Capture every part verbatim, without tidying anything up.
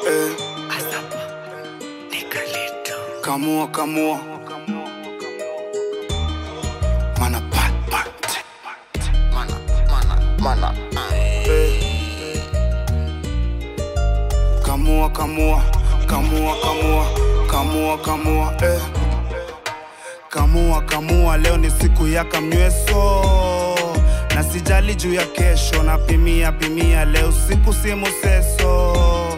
Eh. Kamua, kamua. Mana pat pat. Mana, mana, mana. Eh. Kamua, kamua. Kamua, kamua. Kamua, kamua. Eh. Kamua, kamua. Leo ni siku ya kamnyweso. Na sijali juu ya kesho. Na pimia, pimia. Leo siku si museso.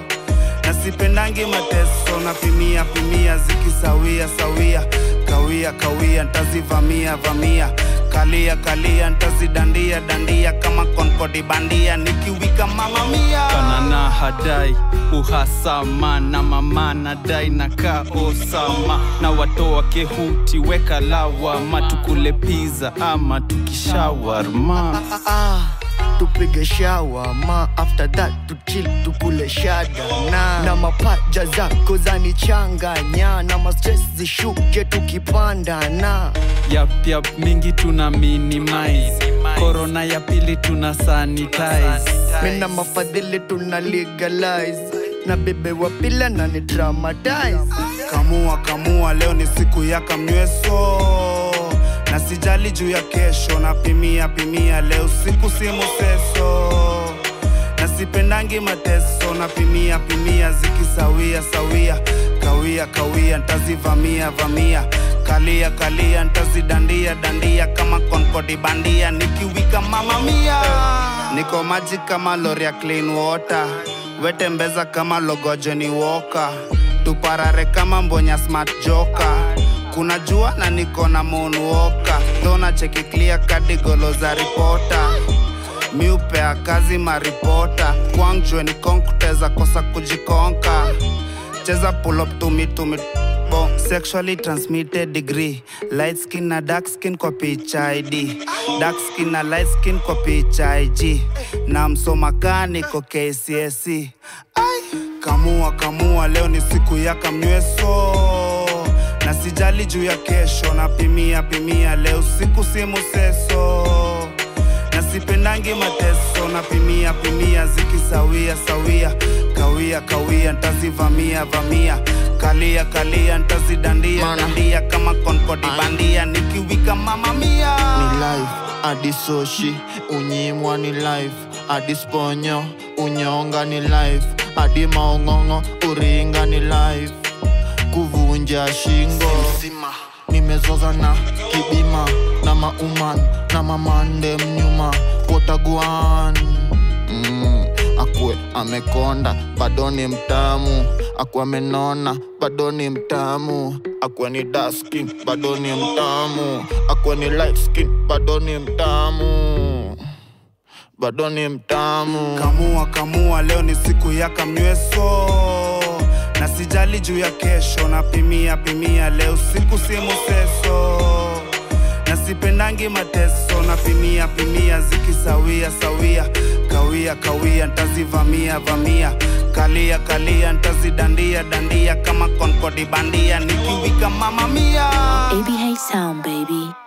Na sipendangi mateso. Na pimia, pimia. Zikisawia, sawia. Kawia, kawia. Ntazivamia, vamia. Kalia, kalia. Ntazidandia, dandia. Kama konkodi bandia. Nikiwika mama mia. Kanana hadai uhasama. Na mama nadai na kaosama. Na watoa kehuti weka lawama. Tukule pizza ama tukishawarma. Ah, ah, ah. Tupige shower ma, after that to chill tukule shada na na mapaja zako zanichanganya na ma stress zishuke tukipanda na Yap yap mingi tuna minimize. Corona ya pili tuna sanitize. Mina mafadhili tuna legalize. Na bebe wapila na ni dramatize. Kamua, kamua. Leo ni siku ya kamnyweso. Na sijali juu ya kesho. Na pimia, pimia. Leo siku si museso. Na sipendangi mateso. Na pimia, pimia. Zikisawia, sawia. Kawia, kawia. Ntazivamia, vamia. Kalia, kalia. Ntazidandia, dandia. Kama konkodi bandia. Nikiwika mama mia. Niko maji kama lori ya clean water. Wetembeza kama logo Johnny Walker. Tuparare kama mbonya smart joker. Kuna jua na niko na moonwalker. Dona cheki clear kadi golo za reporter. Miupea kazi maripota. Kwangjwe ni konkuteza kosa kujikonka. Cheza pull up to me to me bo. Sexually transmitted degree. Light skin na dark skin kwa picha I D. Dark skin na light skin kwa picha I G. Na msoma kaniko K C S E. Ay. Kamua, kamua. Leo ni siku ya kamnyweso. Na sijali juu ya kesho. Na pimia, pimia. Leo siku si museso. Na sipendangi mateso. Na pimia, pimia. Zikisawia, sawia. Kawia, kawia. Ntazivamia, vamia. Kalia, kalia. Ntazidandia, dandia. Kama konkodi bandia. Nikiwika mama mia. Ni life, adisoshi, unyimwa ni life. Adisponyo, unyonga ni life. Adi maongongo, uringa ni life. Kuvunja shingo nimezoza na kibima. Na mauman, na mamande mnyuma. Potaguan mm, akwe amekonda, bado ni mtamu. Akwe amenona, bado ni mtamu. Akwe ni dark skin, bado ni mtamu. Akwe ni light skin, bado ni mtamu. Bado ni mtamu. Kamua, kamua. Leo ni siku ya kamnyweso. Na sijali juu ya kesho. Na pimia, pimia. Leo siku si museso. Na sipendangi mateso. Na pimia, pimia. Zikisawia, sawia. Kawia, kawia. Ntazivamia, vamia. Kalia, kalia. Ntazidandia, dandia. Kama konkodi bandia. Nikiwika mama mia. A B H Sound, baby.